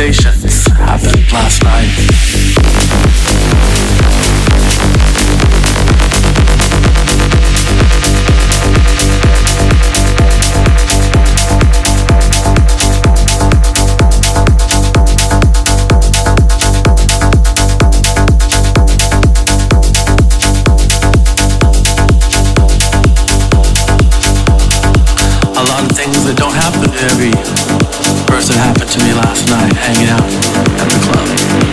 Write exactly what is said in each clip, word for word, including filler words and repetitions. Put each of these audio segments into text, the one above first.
sensations happened last night. A lot of things that don't happen to every person happened to me last night, hanging out at the club.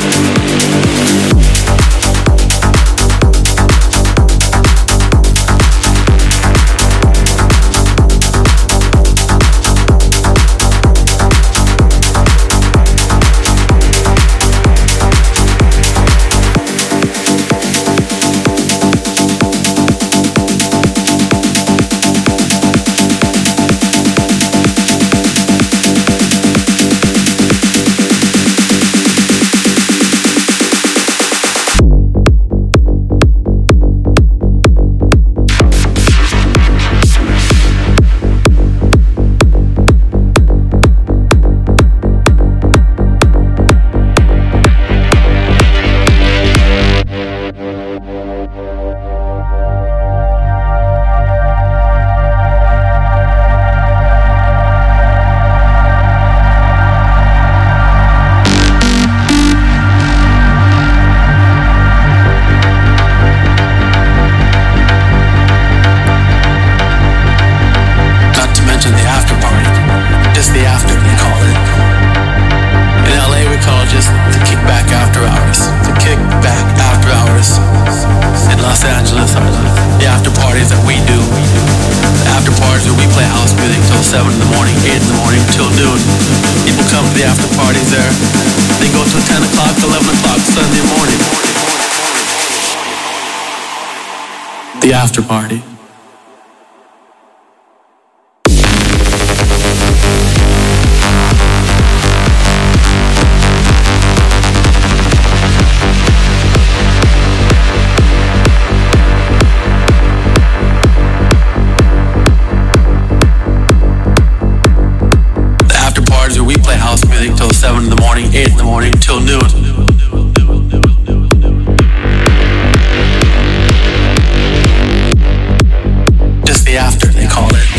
The after party. The after parties where we play house music till seven in the morning, eight in the morning, till noon. After they call it.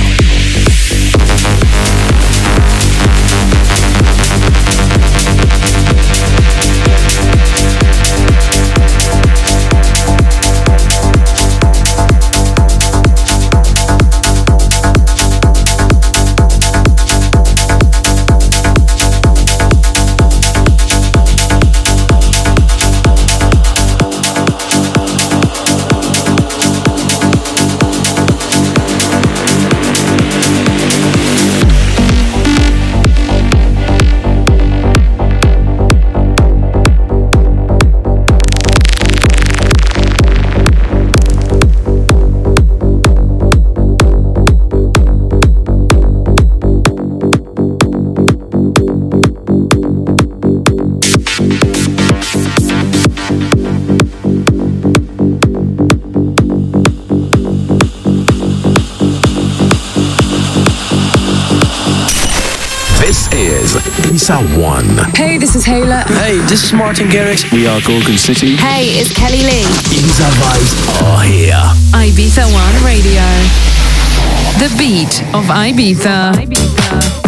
Ibiza One. Hey, this is Hayla. Hey, this is Martin Garrix. We are Gorgon City. Hey, it's Kelly Lee. Ibiza vibes are here. Ibiza One Radio. The beat of Ibiza. Ibiza.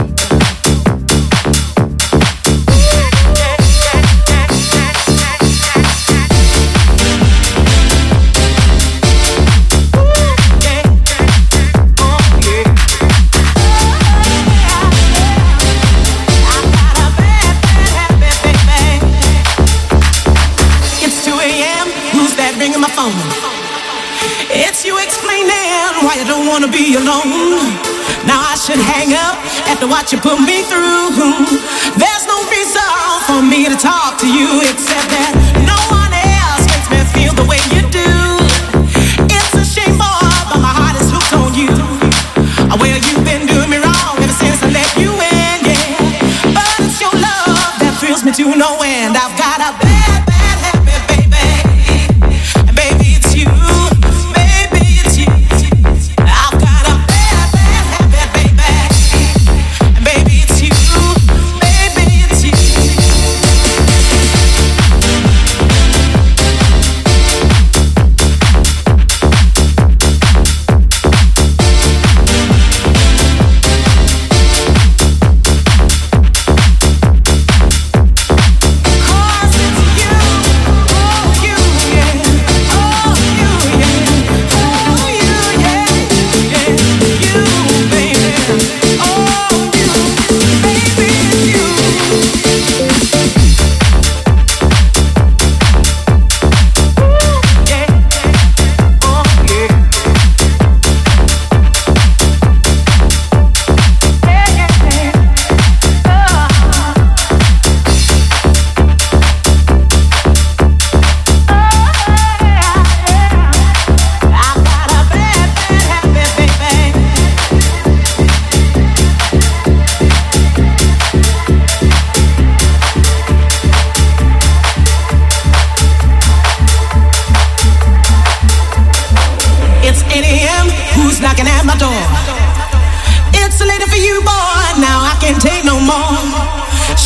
It's you explaining why you don't want to be alone. Now I should hang up after what you put me through. There's no reason for me to talk to you except that no one else makes me feel the way you do. It's a shame, boy, but my heart is hooked on you. Well, you've been doing me wrong ever since I let you in, yeah. But it's your love that thrills me to no end. I've got a bad, bad habit, baby. And baby, it's you.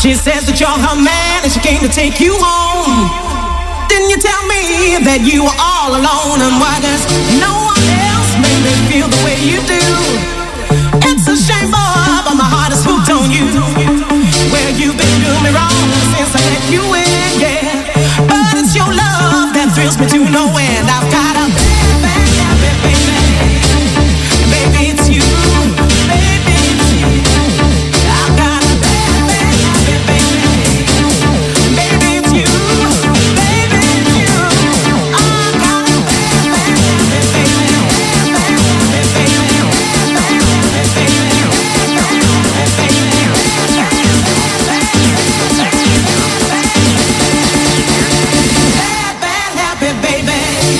She says that you're her man and she came to take you home. Didn't you tell me that you were all alone? And why does no one else make me feel the way you do? It's a shame, boy, but my heart is hooked on you. Well, you've been doing me wrong since I let you in, yeah. But it's your love that thrills me to no end. I've got a bad, bad habit, baby. Baby, it's you. Baby, it's you. I've got a bad, bad habit, baby. Baby, it's you. Baby, it's you. I've got a bad, bad habit, baby. Bad habit, baby. Bad habit, baby. Bad, bad habit, baby.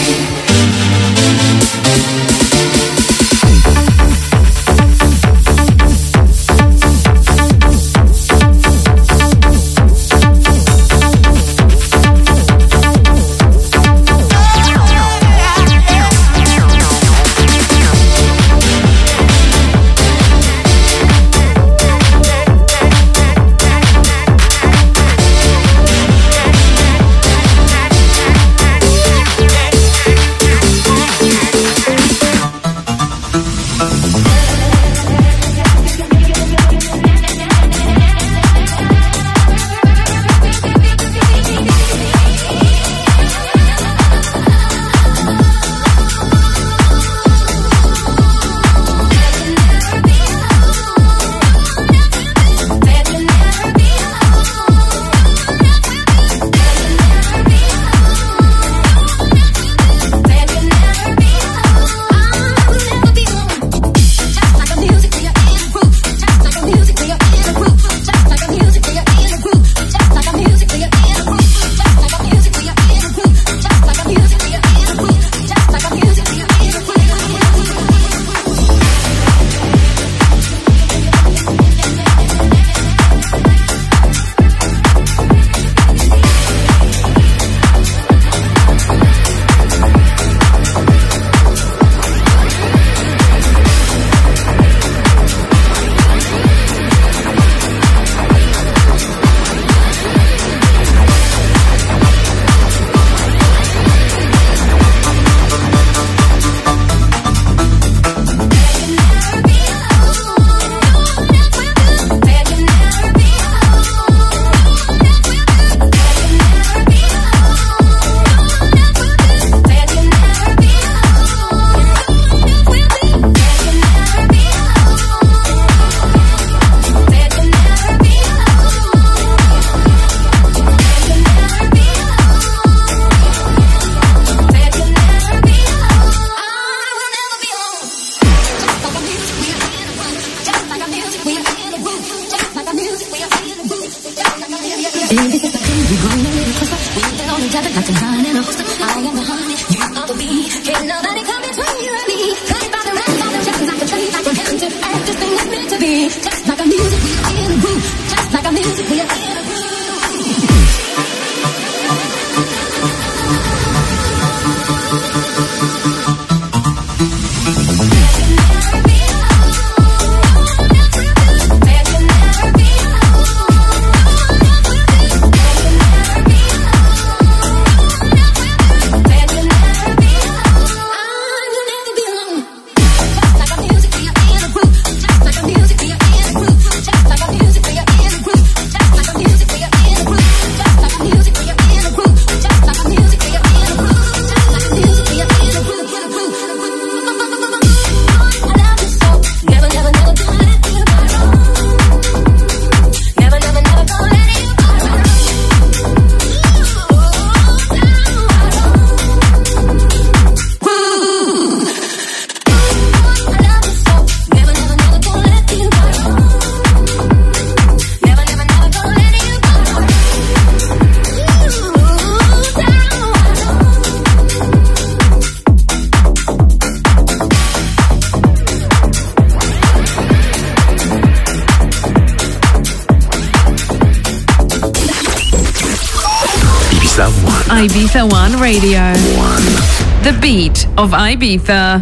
Ibiza One Radio. One. The beat of Ibiza.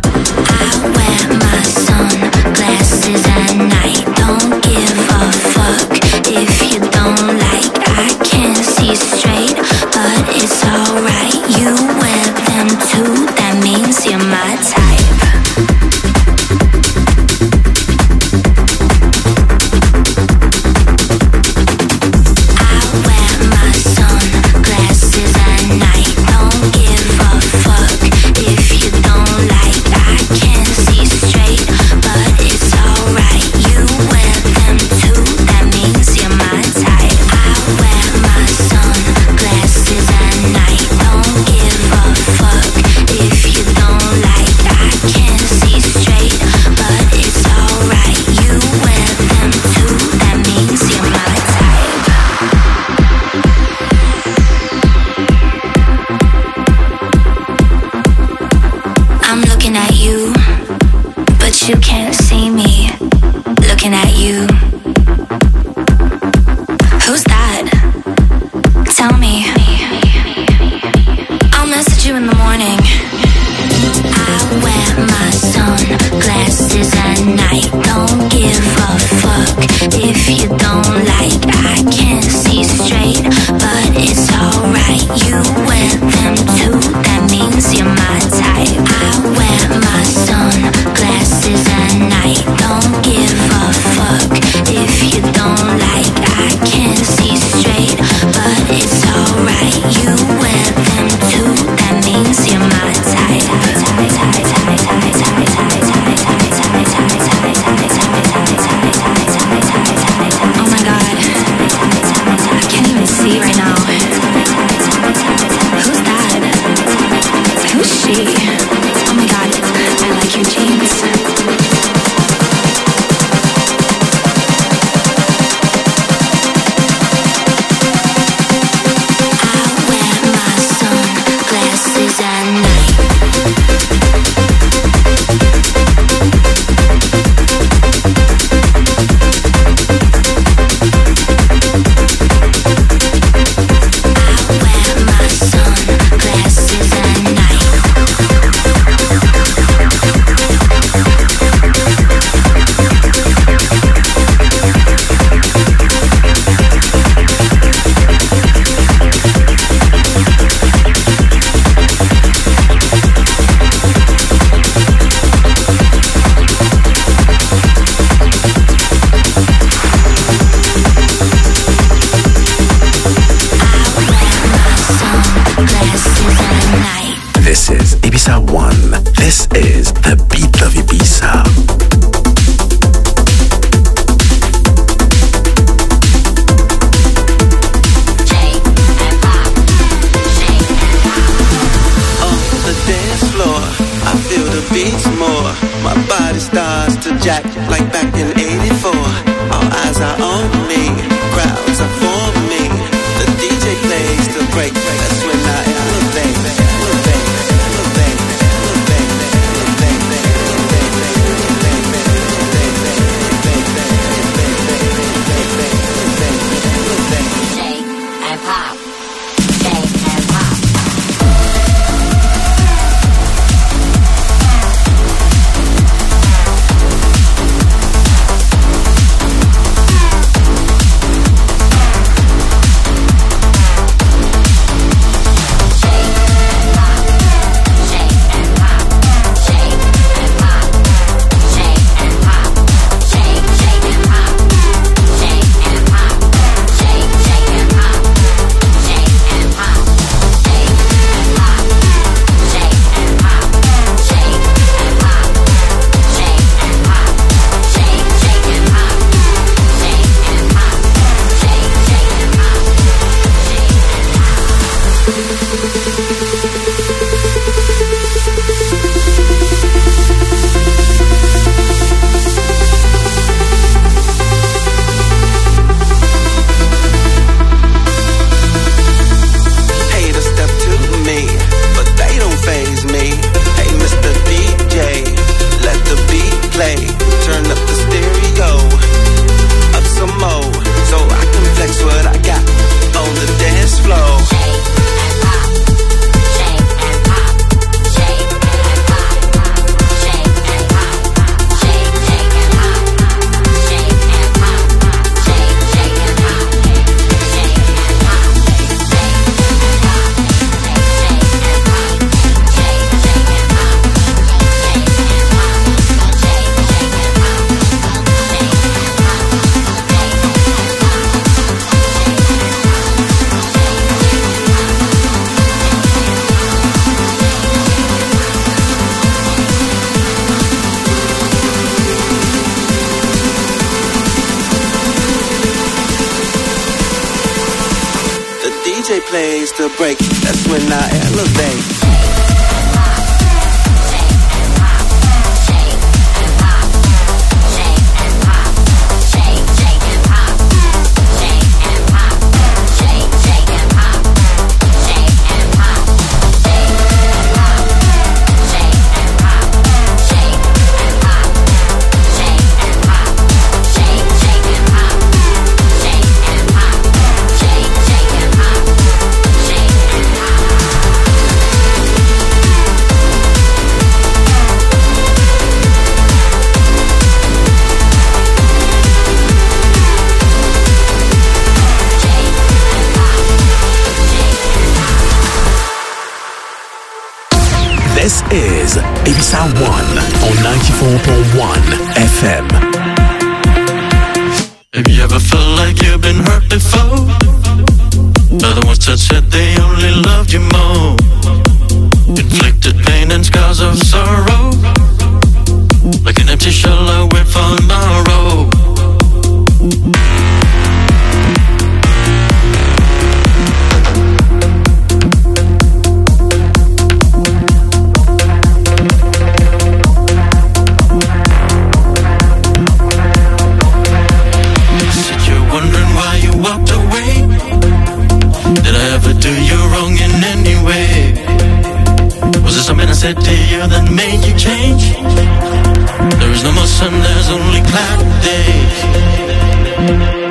I wear my sunglasses at night. Don't give a fuck if you don't don't give a fuck if you don't like. I can't see straight, but it's alright. You wear them too, that means you're my type. I wear my sunglasses at night. Don't give a fuck if you don't like. I can't see straight, but it's alright. You wear them too, that means you're my type. Oh my god, I can't even see right now. Who's that? Who's she? Oh my god, I like your jeans. plays the break, that's when I elevate. Ibiza One on ninety-four point one F M. Have you ever felt like you've been hurt before? By the ones that said they only loved you more. Inflicted pain and scars of sorrow, like an empty shell I wait for tomorrow. Walked away. Did I ever do you wrong in any way? Was it something I said to you that made you change? There is no more sun, there's only cloudy days.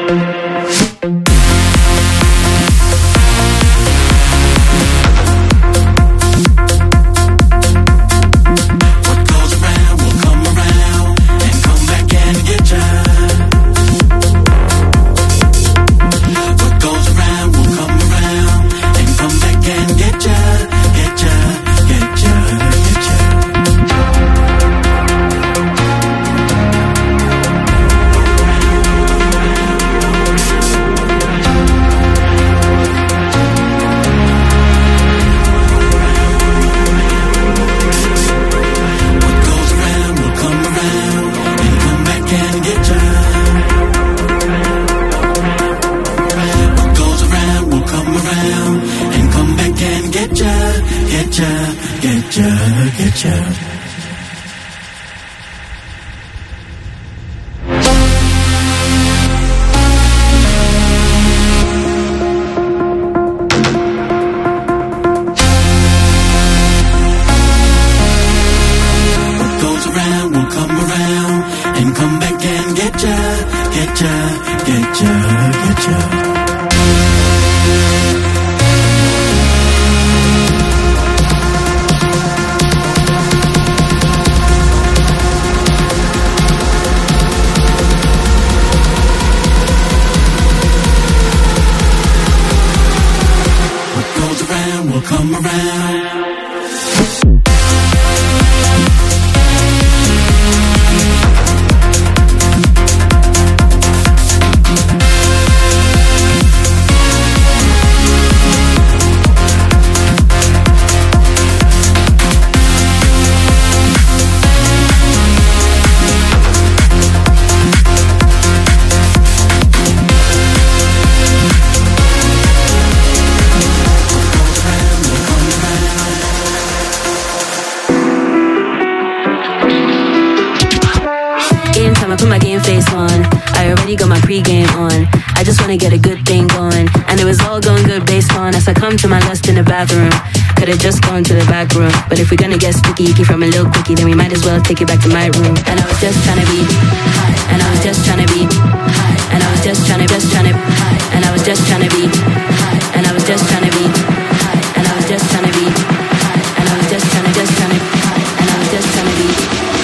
Get a good thing going, and it was all going good based on as I come to my lust in the bathroom. Could've just gone to the back room, but if we're gonna get sticky icky from a little quickie, then we might as well take it back to my room. And I was just trying to be high, and I was just trying to be high, and I was just trying to, just trying to, and I was just trying to be high, and I was just trying to be high, and I was just trying to be high, and I was just trying to, just trying to, and I was just trying to be.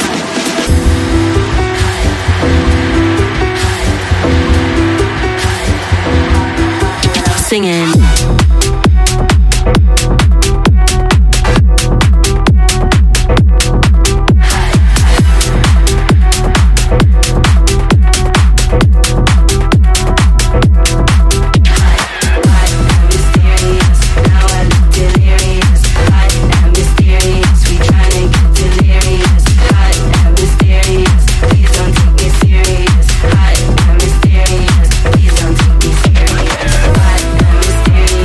Singing. Mysterious,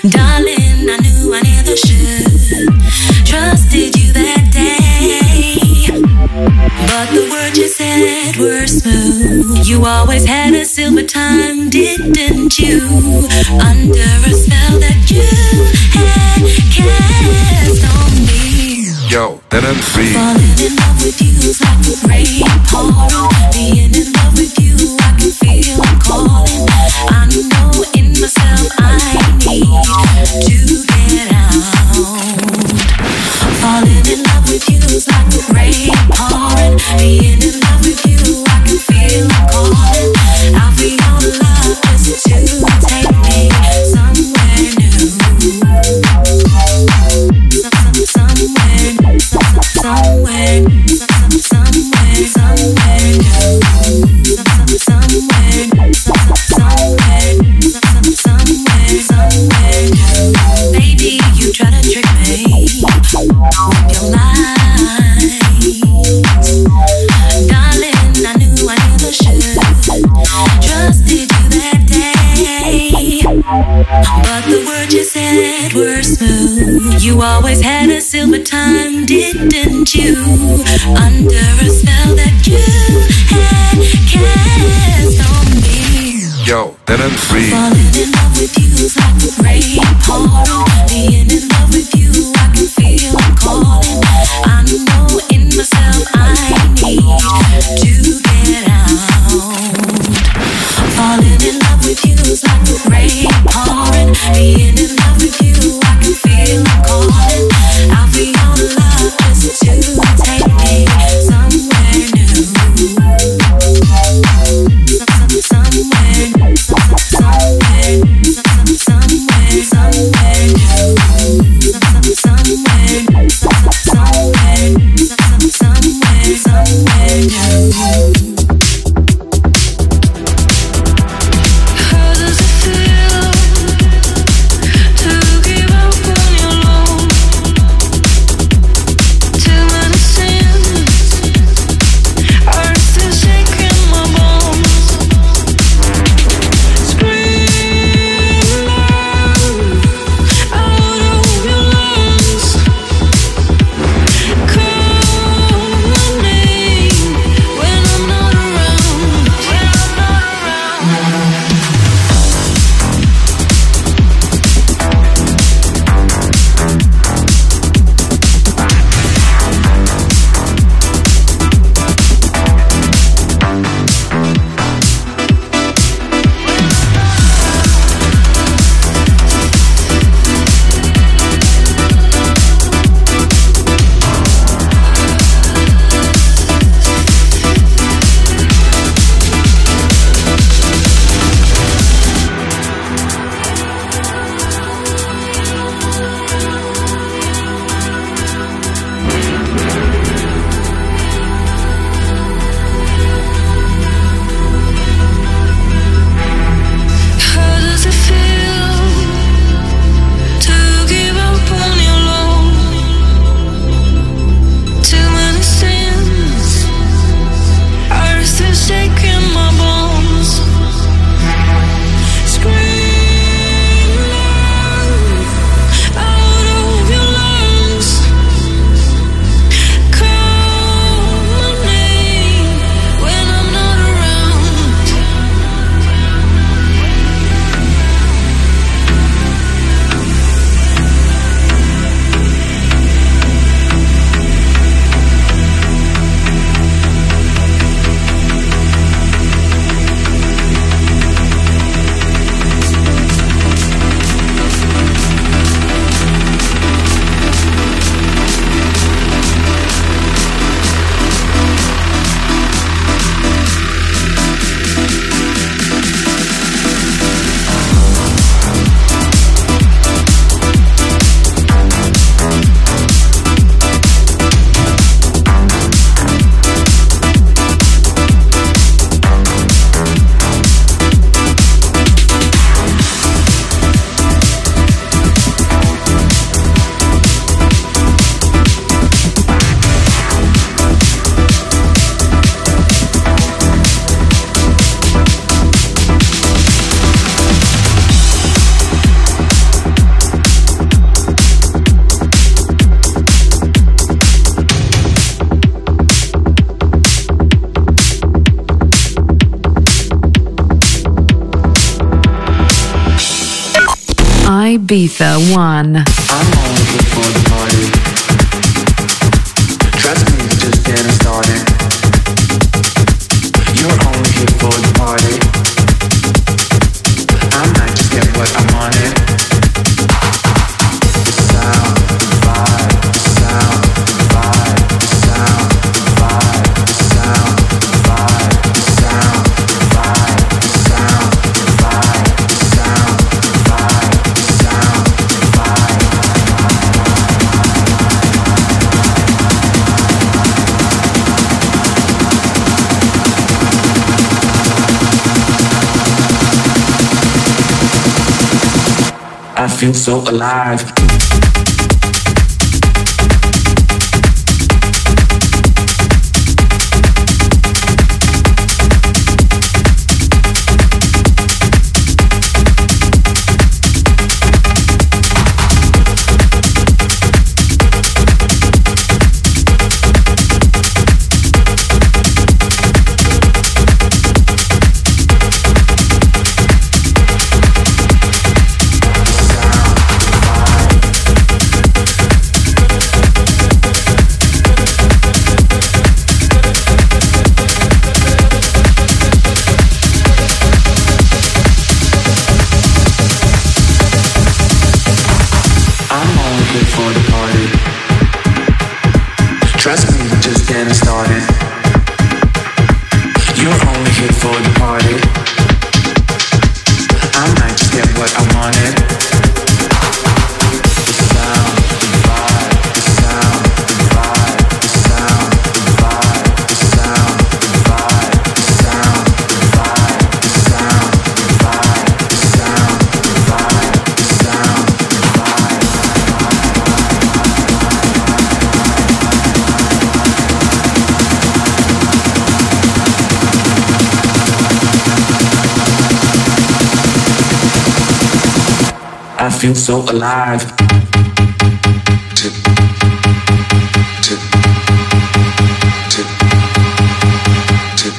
Darling, I knew I never should. Trusted you that day, but the words you said were smooth. You always had a silver tongue, didn't you? Under a spell that you had cast on me. Yo, that M C. Falling in love with you's like a rain pouring. Being in love with you, I can feel I'm calling. I know in myself I need to get out. Falling in love with you's like a rain pouring. Being in love with you, I can feel I'm calling. I'll be all love just to take me somewhere new. Some, somewhere, some, somewhere, some, somewhere, somewhere new. Some, somewhere, some, somewhere, some, somewhere, somewhere new. Baby, you try to trick me with your lies. Darling, I knew I never should. Trusted you that day, but the words you said were smooth. You always had a silver tongue, didn't you? Under a spell that you had cast on me. Yo, that M C. Falling in love with you's like a rain pouring. Being in love with you, I can feel I'm calling. I know in myself I need to get out. Falling in love with you's like a rain pouring. Being in love with you, I can feel I'm calling. I'll be all love just to take me somewhere new. Some, some, somewhere, some, somewhere, some, somewhere, somewhere Ibiza One. I'm only here for the party. Trust me, it's just getting started. You're only here for the party. I might just get what I wanted. The sound, the vibe, the sound, the vibe, the sound, the vibe, the sound, the vibe, the sound, the vibe, the sound, the vibe, the sound, the vibe, the sound, the vibe. I feel so alive. Trust me, we're just getting started. You're only here for the party. I might just get what I wanted. The sound, the vibe, the sound, the vibe, the sound, the vibe, the sound, the vibe, the sound, the vibe, the sound, the vibe, the sound, the vibe, the sound, the vibe. I feel so alive. Tip, tip, tip, tip.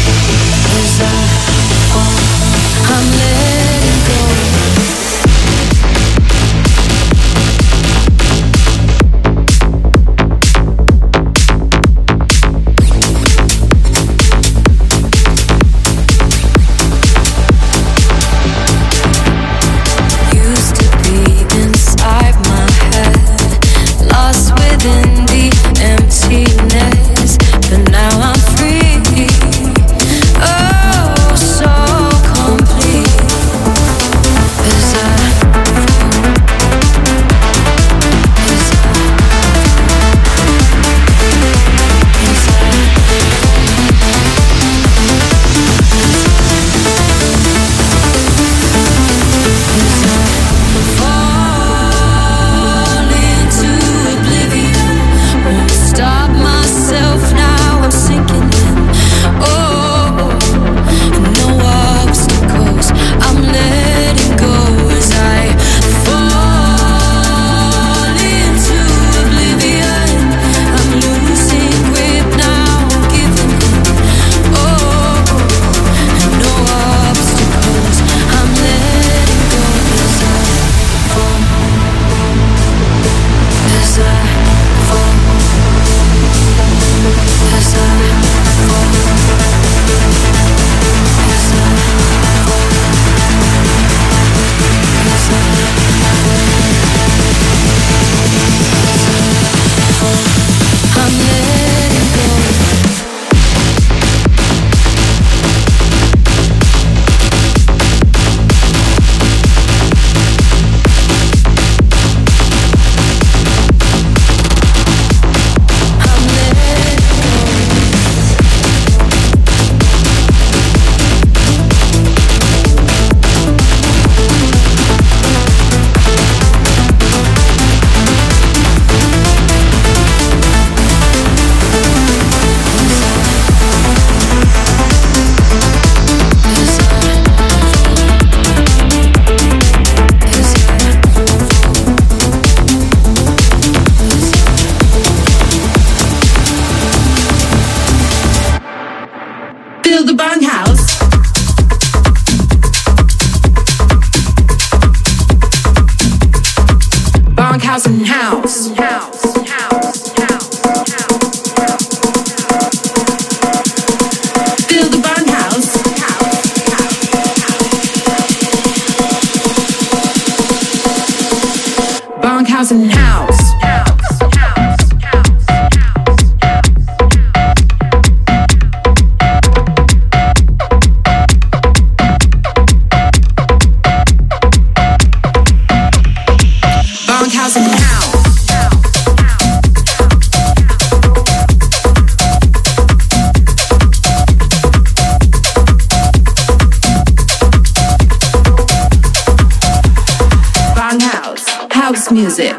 I'm letting go. Bunkhouse and house. Bunkhouse and house. Bunkhouse, house music.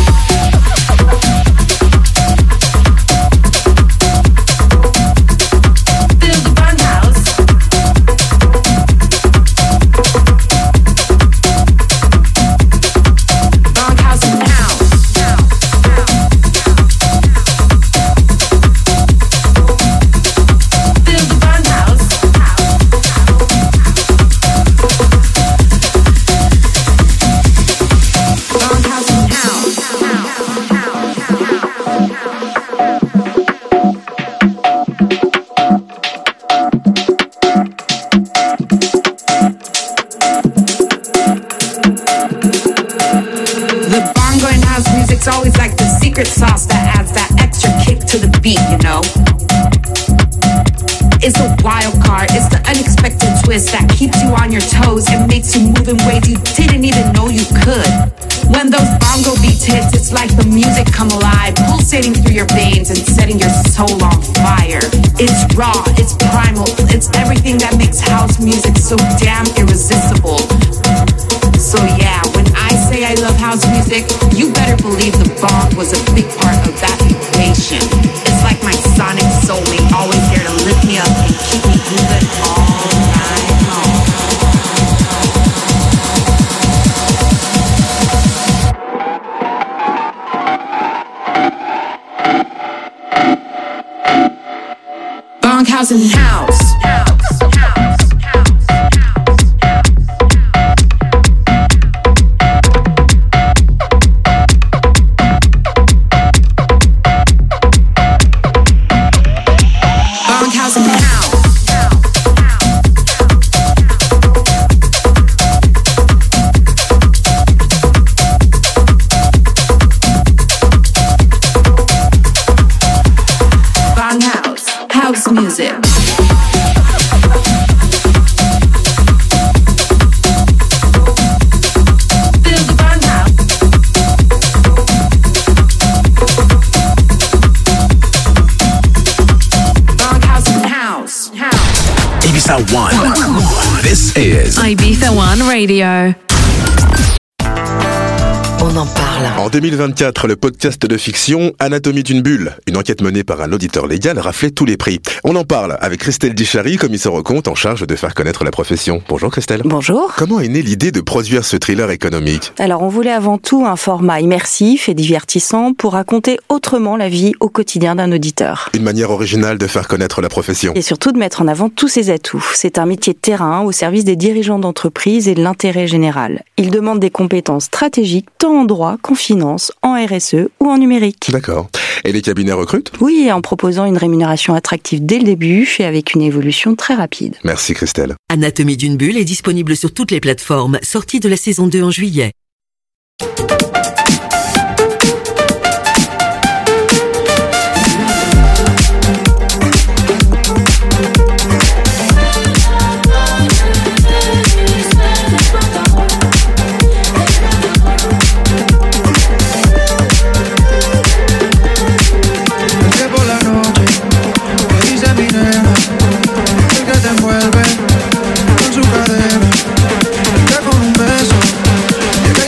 Always like the secret sauce that adds that extra kick to the beat, you know? It's the wild card, it's the unexpected twist that keeps you on your toes and makes you move in ways you didn't even know you could. When those bongo beats hit, it's like the music come alive, pulsating through your veins and setting your soul on fire. It's raw, it's primal, it's everything that makes house music so damn irresistible. So yeah, when I say I love house music, you better believe the bong was a big part of that equation. It's like my sonic soulmate, always there to lift me up and keep me moving all night long. Bunkhouse and house. House music. Ibiza One. This is Ibiza One Radio. On en parle. En deux mille vingt-quatre, le podcast de fiction Anatomie d'une bulle, une enquête menée par un auditeur légal, raflait tous les prix. On en parle avec Christelle Dichary, commissaire aux comptes en charge de faire connaître la profession. Bonjour Christelle. Bonjour. Comment est née l'idée de produire ce thriller économique ? Alors on voulait avant tout un format immersif et divertissant pour raconter autrement la vie au quotidien d'un auditeur. Une manière originale de faire connaître la profession. Et surtout de mettre en avant tous ses atouts. C'est un métier de terrain au service des dirigeants d'entreprise et de l'intérêt général. Il demande des compétences stratégiques tant en droit qu'en finance, en R S E ou en numérique. D'accord. Et les cabinets recrutent ? Oui, en proposant une rémunération attractive dès le début et avec une évolution très rapide. Merci Christelle. Anatomie d'une bulle est disponible sur toutes les plateformes, sortie de la saison deux en juillet. Con un beso, llegué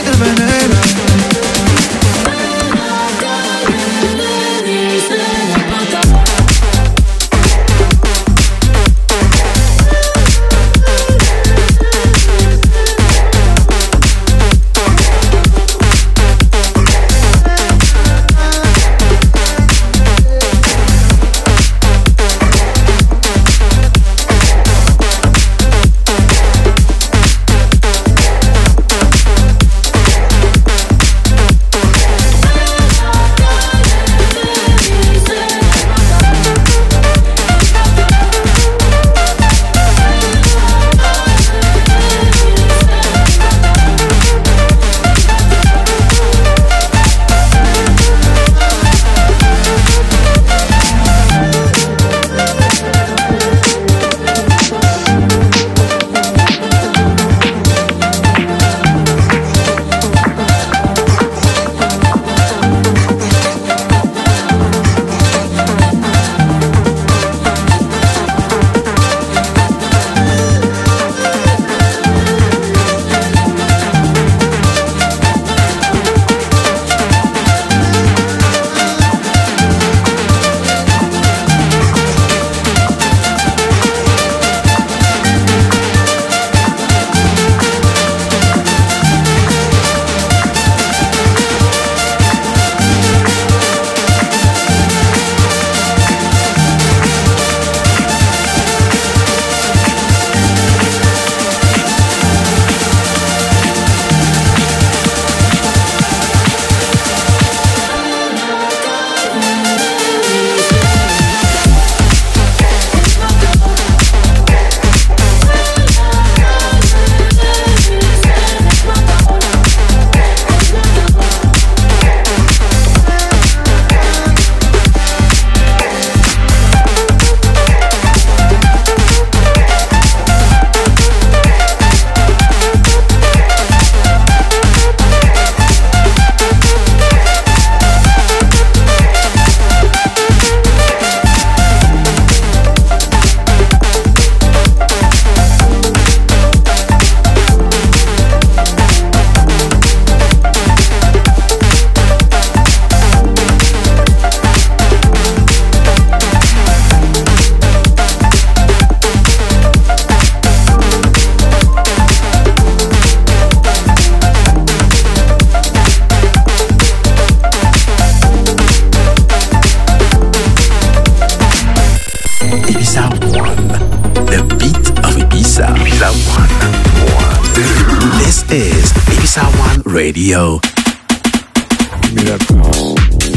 Ibiza One Radio. Give me that bounce.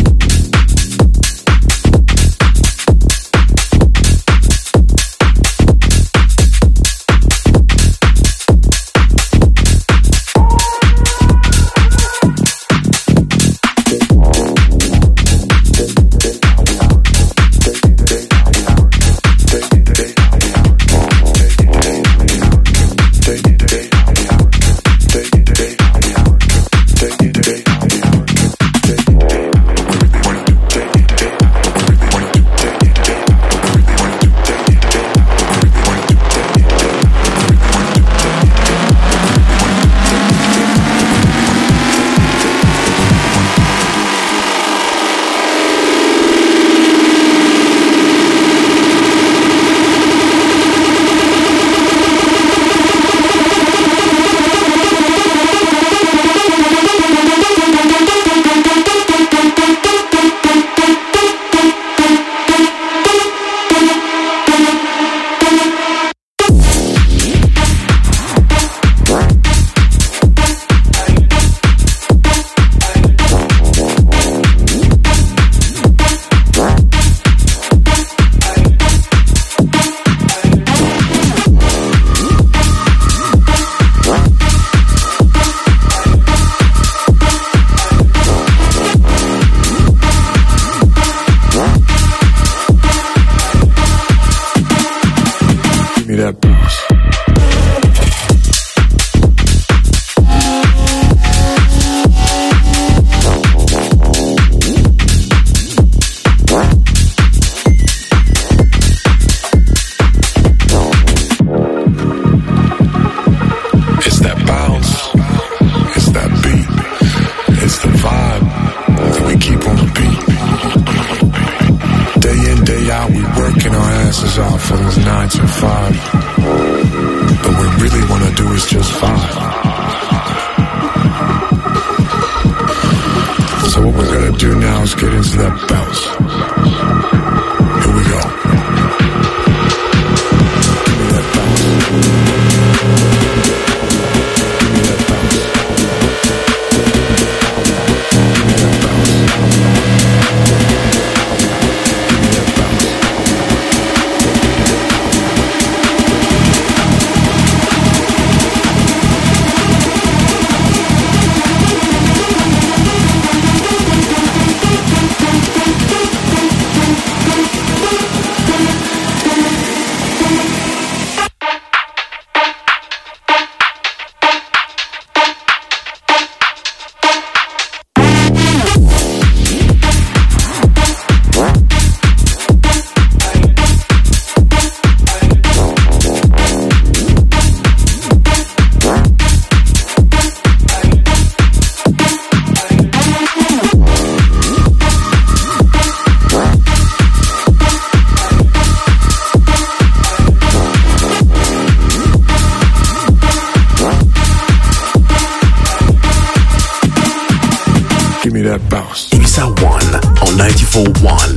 Ibiza One on ninety-four point one.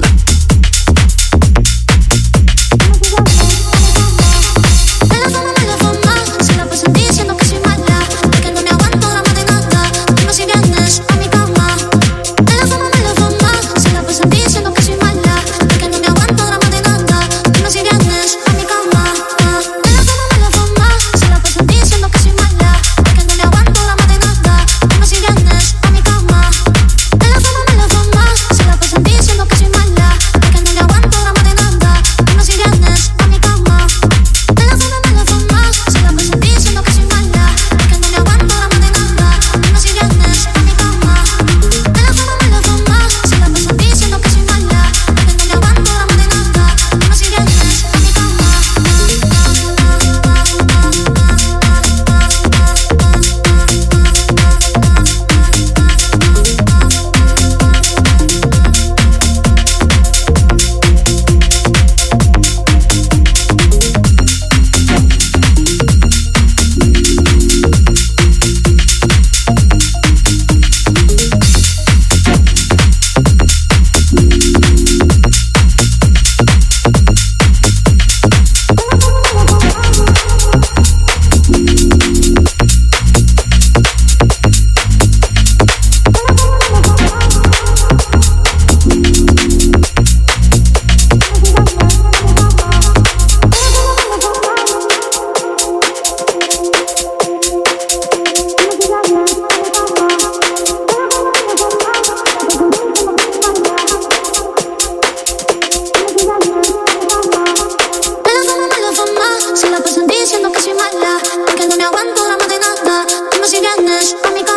Diciendo que soy mala.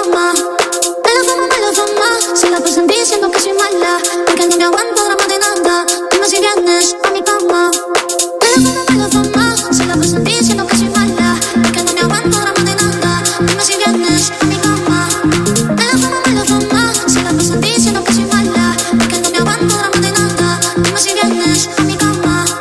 cama. Me la fama, me la fama. Si la pasan diciendo que soy mala, porque no me aguanto drama de nada. Dime si vienes a mi cama. Me la fama, me la fama. Si la pasan diciendo que soy mala, porque no me aguanto drama de nada. Dime si vienes a mi cama. Me la fama, me la fama. Si la pasan diciendo que soy mala, porque no me aguanto drama de nada. Dime si vienes a mi cama.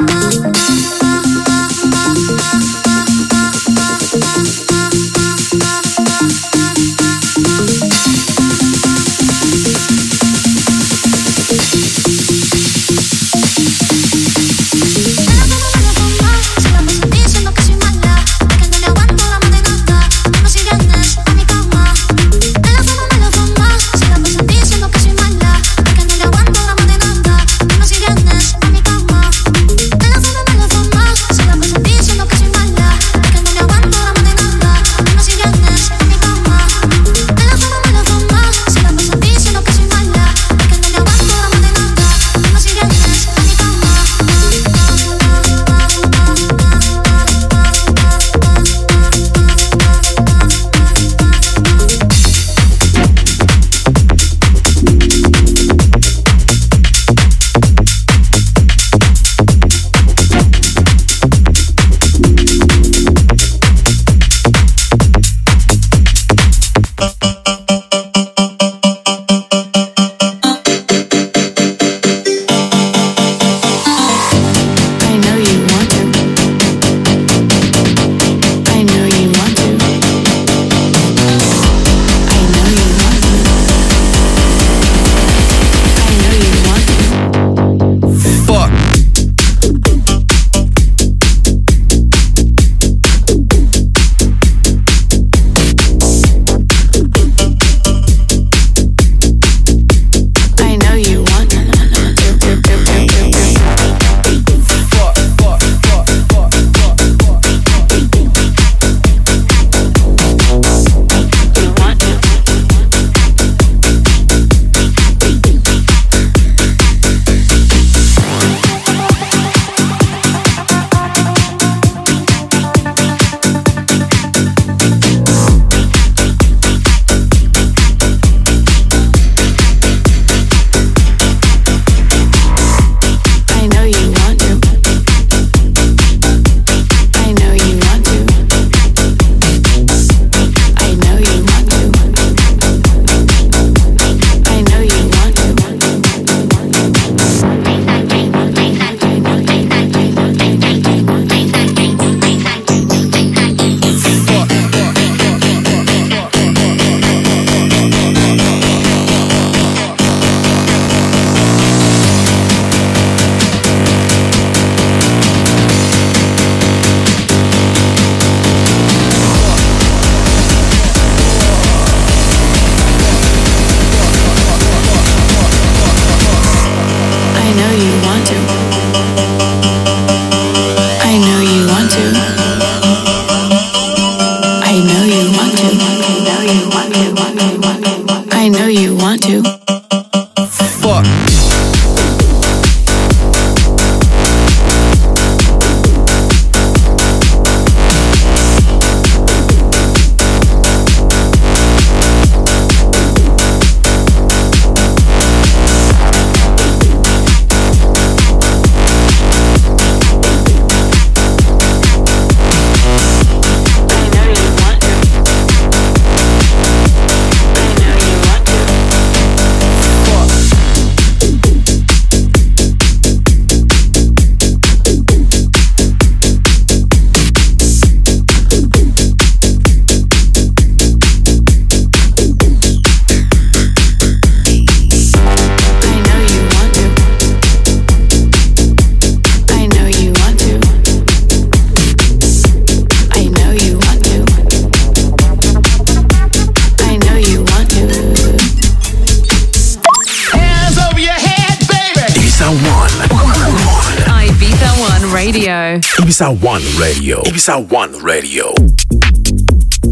Radio. Ibiza One Radio. Ibiza One Radio.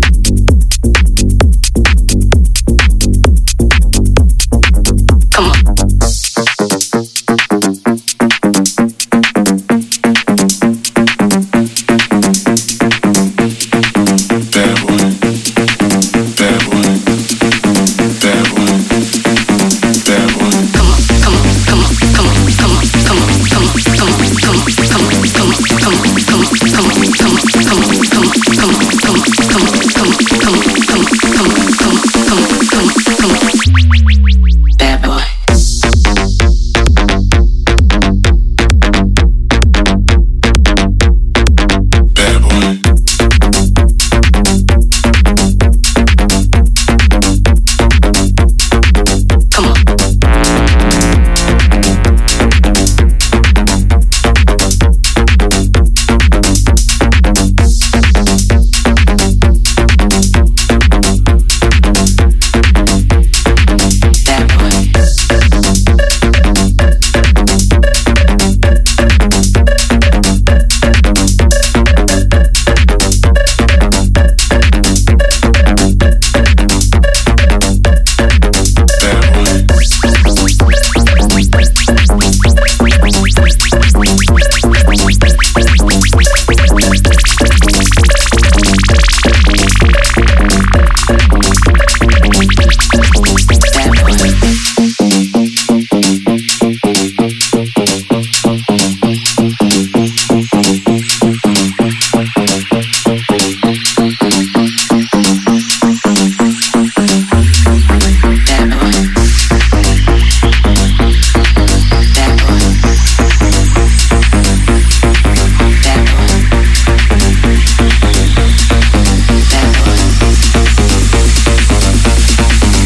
Come on.